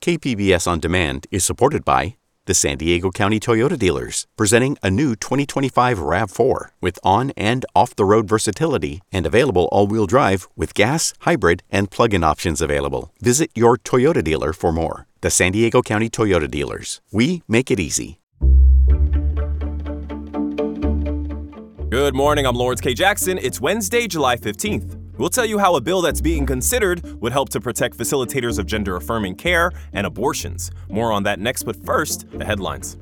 KPBS On Demand is supported by the San Diego County Toyota dealers, presenting a new 2025 RAV4 with on- and off-the-road versatility and available all-wheel drive with gas, hybrid, and plug-in options available. Visit your Toyota dealer for more. The San Diego County Toyota dealers. We make it easy. Good morning, I'm Lawrence K. Jackson. It's Wednesday, July 15th. We'll tell you how a bill that's being considered would help to protect facilitators of gender-affirming care and abortions. More on that next, but first, the headlines.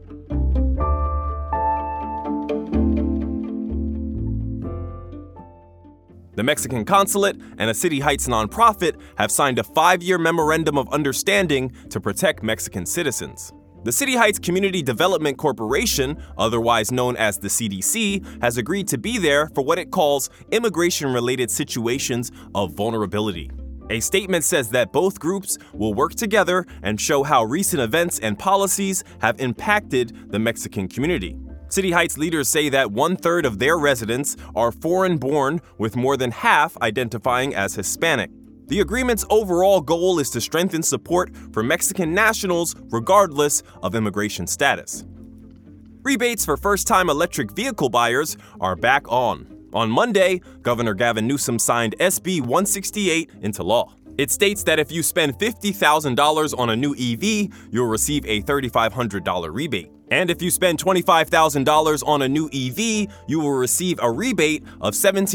The Mexican consulate and a City Heights nonprofit have signed a 5-year memorandum of understanding to protect Mexican citizens. The City Heights Community Development Corporation, otherwise known as the CDC, has agreed to be there for what it calls immigration-related situations of vulnerability. A statement says that both groups will work together and show how recent events and policies have impacted the Mexican community. City Heights leaders say that 1/3 of their residents are foreign-born, with more than half identifying as Hispanic. The agreement's overall goal is to strengthen support for Mexican nationals regardless of immigration status. Rebates for first-time electric vehicle buyers are back on. On Monday, Governor Gavin Newsom signed SB 168 into law. It states that if you spend $50,000 on a new EV, you'll receive a $3,500 rebate. And if you spend $25,000 on a new EV, you will receive a rebate of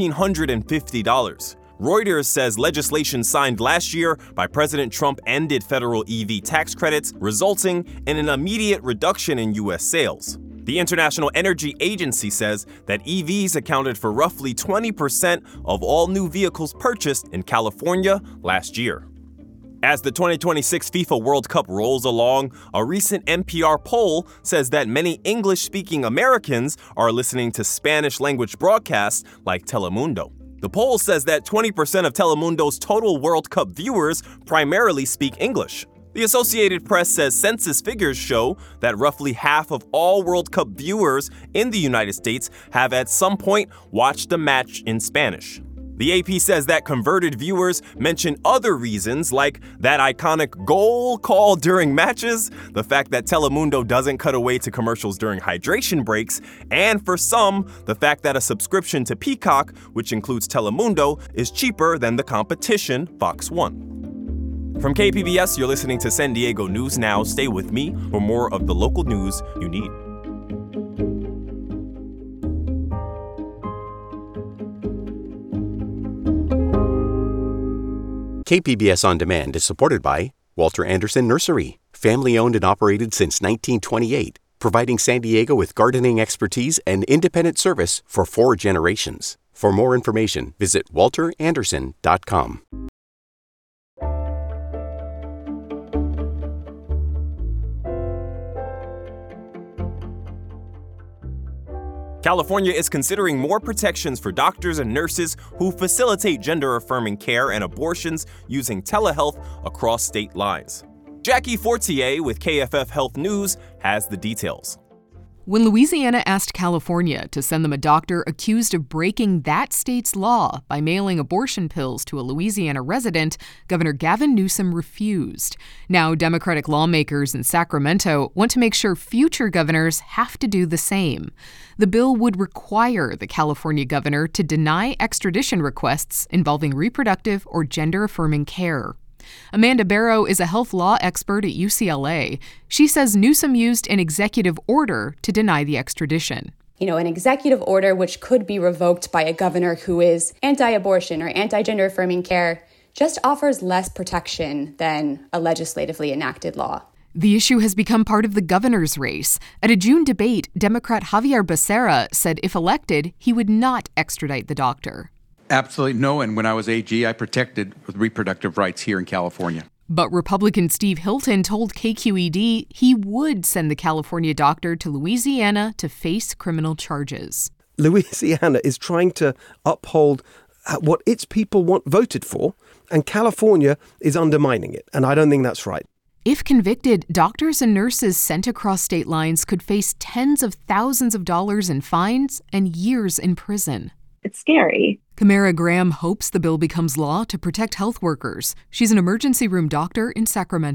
$1,750. Reuters says legislation signed last year by President Trump ended federal EV tax credits, resulting in an immediate reduction in U.S. sales. The International Energy Agency says that EVs accounted for roughly 20% of all new vehicles purchased in California last year. As the 2026 FIFA World Cup rolls along, a recent NPR poll says that many English-speaking Americans are listening to Spanish-language broadcasts like Telemundo. The poll says that 20% of Telemundo's total World Cup viewers primarily speak English. The Associated Press says census figures show that roughly half of all World Cup viewers in the United States have at some point watched a match in Spanish. The AP says that converted viewers mention other reasons like that iconic goal call during matches, the fact that Telemundo doesn't cut away to commercials during hydration breaks, and for some, the fact that a subscription to Peacock, which includes Telemundo, is cheaper than the competition, Fox One. From KPBS, you're listening to San Diego News Now. Stay with me for more of the local news you need. KPBS On Demand is supported by Walter Anderson Nursery, family-owned and operated since 1928, providing San Diego with gardening expertise and independent service for 4 generations. For more information, visit walteranderson.com. California is considering more protections for doctors and nurses who facilitate gender-affirming care and abortions using telehealth across state lines. Jackie Fortier with KFF Health News has the details. When Louisiana asked California to send them a doctor accused of breaking that state's law by mailing abortion pills to a Louisiana resident, Governor Gavin Newsom refused. Now, Democratic lawmakers in Sacramento want to make sure future governors have to do the same. The bill would require the California governor to deny extradition requests involving reproductive or gender-affirming care. Amanda Barrow is a health law expert at UCLA. She says Newsom used an executive order to deny the extradition. An executive order which could be revoked by a governor who is anti-abortion or anti-gender affirming care just offers less protection than a legislatively enacted law. The issue has become part of the governor's race. At a June debate, Democrat Javier Becerra said if elected, he would not extradite the doctor. Absolutely no, and when I was AG, I protected reproductive rights here in California. But Republican Steve Hilton told KQED he would send the California doctor to Louisiana to face criminal charges. Louisiana is trying to uphold what its people voted for, and California is undermining it, and I don't think that's right. If convicted, doctors and nurses sent across state lines could face tens of thousands of dollars in fines and years in prison. It's scary. Camara Graham hopes the bill becomes law to protect health workers. She's an emergency room doctor in Sacramento.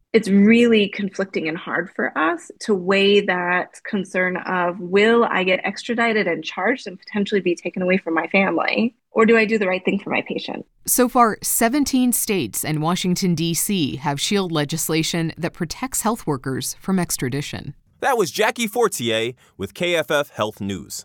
It's really conflicting and hard for us to weigh that concern of, will I get extradited and charged and potentially be taken away from my family? Or do I do the right thing for my patient? So far, 17 states and Washington, D.C. have shield legislation that protects health workers from extradition. That was Jackie Fortier with KFF Health News.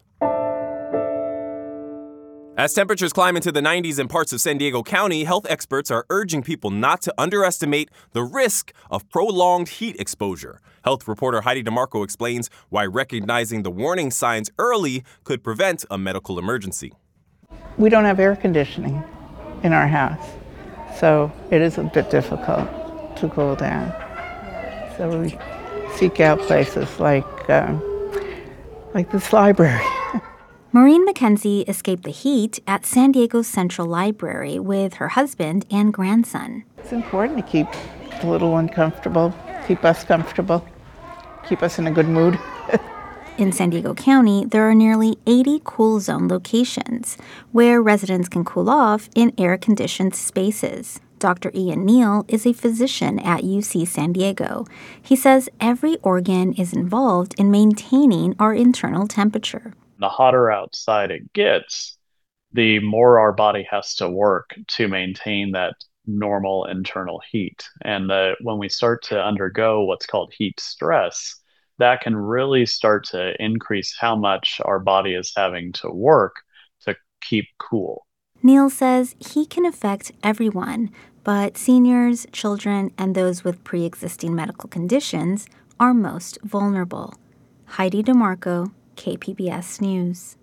As temperatures climb into the 90s in parts of San Diego County, health experts are urging people not to underestimate the risk of prolonged heat exposure. Health reporter Heidi DeMarco explains why recognizing the warning signs early could prevent a medical emergency. We don't have air conditioning in our house, so it is a bit difficult to cool down. So we seek out places like this library. Maureen McKenzie escaped the heat at San Diego's Central Library with her husband and grandson. It's important to keep the little one comfortable, keep us comfortable, keep us in a good mood. In San Diego County, there are nearly 80 cool zone locations where residents can cool off in air-conditioned spaces. Dr. Ian Neal is a physician at UC San Diego. He says every organ is involved in maintaining our internal temperature. The hotter outside it gets, the more our body has to work to maintain that normal internal heat. And when we start to undergo what's called heat stress, that can really start to increase how much our body is having to work to keep cool. Neal says he can affect everyone, but seniors, children, and those with pre-existing medical conditions are most vulnerable. Heidi DeMarco, KPBS News.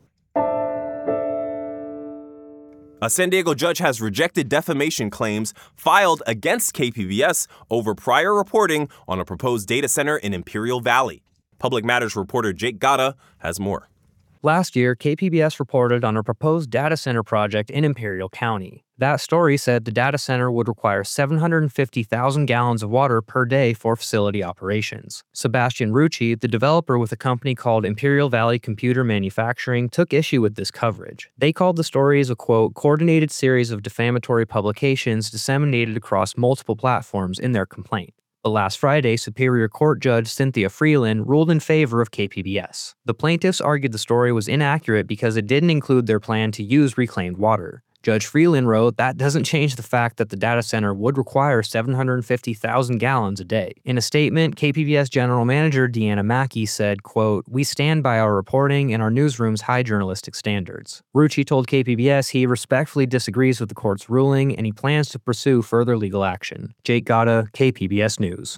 A San Diego judge has rejected defamation claims filed against KPBS over prior reporting on a proposed data center in Imperial Valley. Public Matters reporter Jake Gata has more. Last year, KPBS reported on a proposed data center project in Imperial County. That story said the data center would require 750,000 gallons of water per day for facility operations. Sebastian Rucci, the developer with a company called Imperial Valley Computer Manufacturing, took issue with this coverage. They called the stories a, quote, coordinated series of defamatory publications disseminated across multiple platforms in their complaint. But last Friday, Superior Court Judge Cynthia Freeland ruled in favor of KPBS. The plaintiffs argued the story was inaccurate because it didn't include their plan to use reclaimed water. Judge Freeland wrote that doesn't change the fact that the data center would require 750,000 gallons a day. In a statement, KPBS General Manager Deanna Mackey said, quote, we stand by our reporting and our newsroom's high journalistic standards. Rucci told KPBS he respectfully disagrees with the court's ruling and he plans to pursue further legal action. Jake Gata, KPBS News.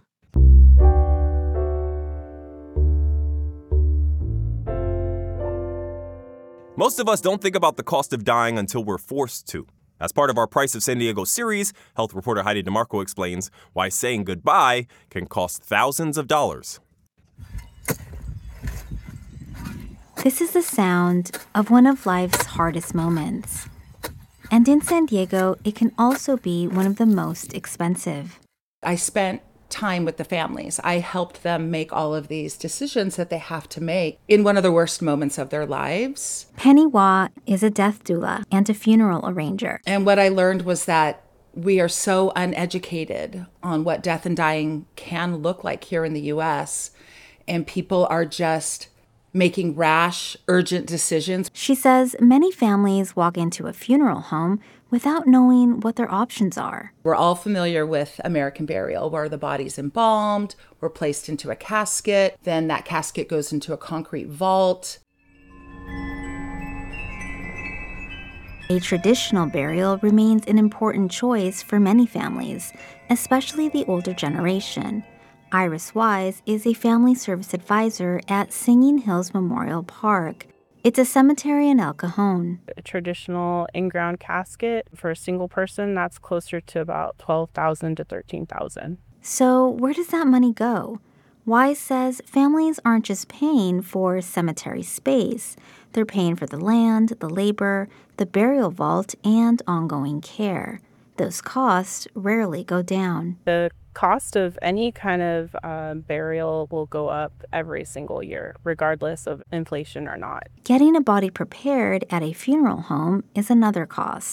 Most of us don't think about the cost of dying until we're forced to. As part of our Price of San Diego series, health reporter Heidi DeMarco explains why saying goodbye can cost thousands of dollars. This is the sound of one of life's hardest moments. And in San Diego, it can also be one of the most expensive. I spent time with the families. I helped them make all of these decisions that they have to make in one of the worst moments of their lives. Penny Wah is a death doula and a funeral arranger. And what I learned was that we are so uneducated on what death and dying can look like here in the U.S., and people are just making rash, urgent decisions. She says many families walk into a funeral home without knowing what their options are. We're all familiar with American burial, where the body's embalmed, we're placed into a casket, then that casket goes into a concrete vault. A traditional burial remains an important choice for many families, especially the older generation. Iris Wise is a family service advisor at Singing Hills Memorial Park. It's a cemetery in El Cajon. A traditional in-ground casket for a single person, that's closer to about $12,000 to $13,000. So where does that money go? Wise says families aren't just paying for cemetery space. They're paying for the land, the labor, the burial vault, and ongoing care. Those costs rarely go down. The cost of any kind of burial will go up every single year, regardless of inflation or not. Getting a body prepared at a funeral home is another cost.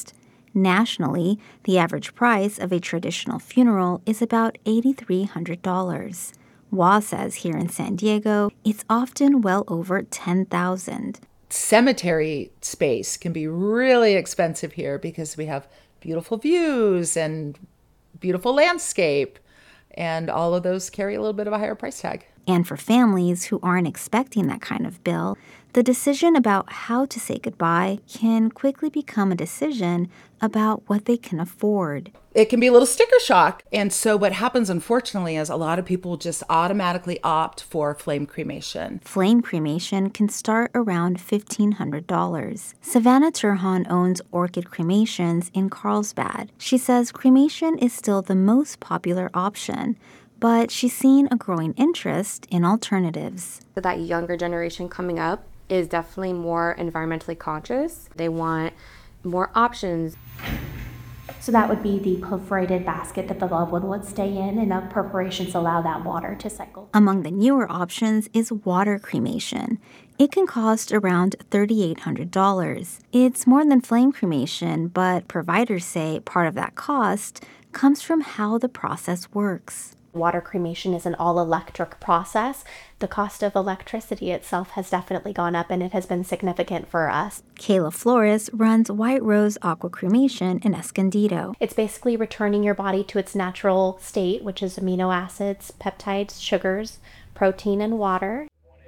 Nationally, the average price of a traditional funeral is about $8,300. Wah says here in San Diego, it's often well over $10,000. Cemetery space can be really expensive here because we have beautiful views and beautiful landscape, and all of those carry a little bit of a higher price tag. And for families who aren't expecting that kind of bill, the decision about how to say goodbye can quickly become a decision about what they can afford. It can be a little sticker shock. And so what happens, unfortunately, is a lot of people just automatically opt for flame cremation. Flame cremation can start around $1,500. Savannah Turhan owns Orchid Cremations in Carlsbad. She says cremation is still the most popular option, but she's seen a growing interest in alternatives. So that younger generation coming up is definitely more environmentally conscious. They want more options. So that would be the perforated basket that the loved one would stay in, and the perforations allow that water to cycle. Among the newer options is water cremation. It can cost around $3,800. It's more than flame cremation, but providers say part of that cost comes from how the process works. Water cremation is an all-electric process. The cost of electricity itself has definitely gone up, and it has been significant for us. Kayla Flores runs White Rose Aqua Cremation in Escondido. It's basically returning your body to its natural state, which is amino acids, peptides, sugars, protein, and water.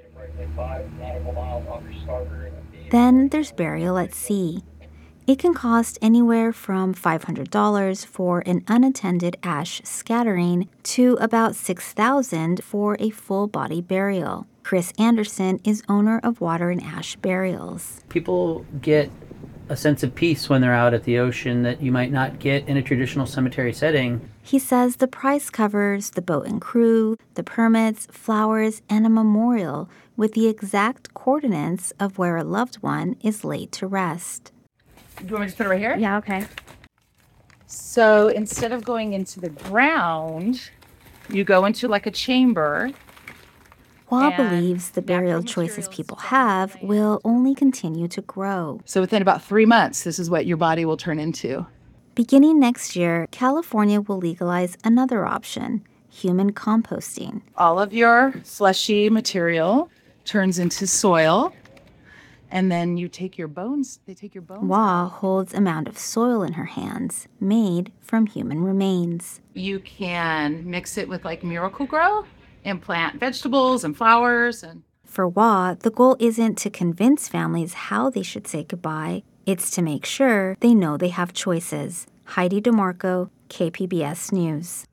Then there's burial at sea. It can cost anywhere from $500 for an unattended ash scattering to about $6,000 for a full-body burial. Chris Anderson is owner of Water and Ash Burials. People get a sense of peace when they're out at the ocean that you might not get in a traditional cemetery setting. He says the price covers the boat and crew, the permits, flowers, and a memorial with the exact coordinates of where a loved one is laid to rest. Do you want me to just put it right here? Yeah, okay. So instead of going into the ground, you go into like a chamber. Wah believes the burial choices people have will only continue to grow. So within about 3 months, this is what your body will turn into. Beginning next year, California will legalize another option, human composting. All of your fleshy material turns into soil. And then you take your bones, they take your bones. Wah holds a mound of soil in her hands, made from human remains. You can mix it with like Miracle-Gro and plant vegetables and flowers. For Wah, the goal isn't to convince families how they should say goodbye. It's to make sure they know they have choices. Heidi DeMarco, KPBS News.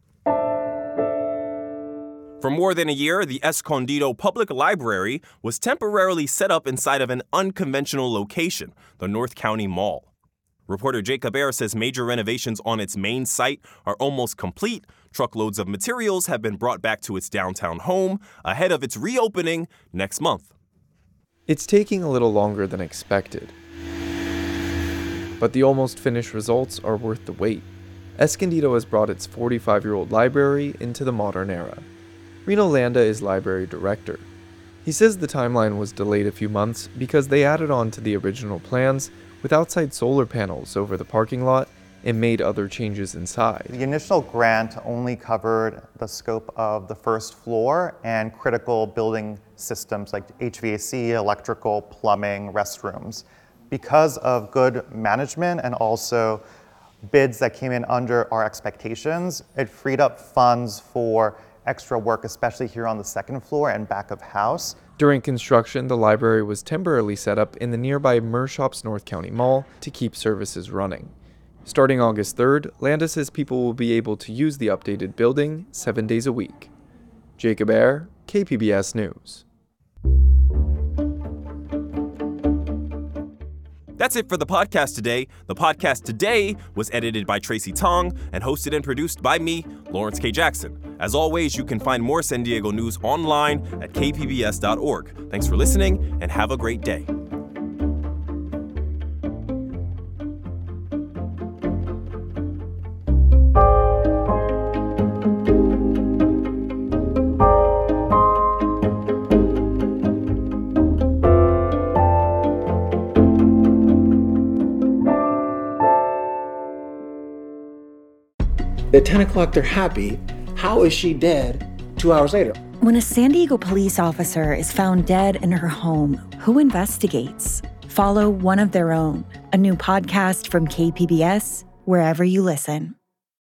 For more than a year, the Escondido Public Library was temporarily set up inside of an unconventional location, the North County Mall. Reporter Jacob Ayer says major renovations on its main site are almost complete. Truckloads of materials have been brought back to its downtown home ahead of its reopening next month. It's taking a little longer than expected, but the almost finished results are worth the wait. Escondido has brought its 45-year-old library into the modern era. Reno Landa is library director. He says the timeline was delayed a few months because they added on to the original plans with outside solar panels over the parking lot and made other changes inside. The initial grant only covered the scope of the first floor and critical building systems like HVAC, electrical, plumbing, restrooms. Because of good management and also bids that came in under our expectations, it freed up funds for extra work, especially here on the second floor and back of house. During construction, the library was temporarily set up in the nearby Mershops North County Mall to keep services running. Starting August 3rd, Landa says people will be able to use the updated building 7 days a week. Jacob Ayer, KPBS News. That's it for the podcast today. The podcast today was edited by Tracy Tong and hosted and produced by me, Lawrence K. Jackson. As always, you can find more San Diego news online at kpbs.org. Thanks for listening and have a great day. at 10 o'clock they're happy. How is she dead 2 hours later? When a San Diego police officer is found dead in her home, who investigates? Follow One of Their Own, a new podcast from KPBS, wherever you listen.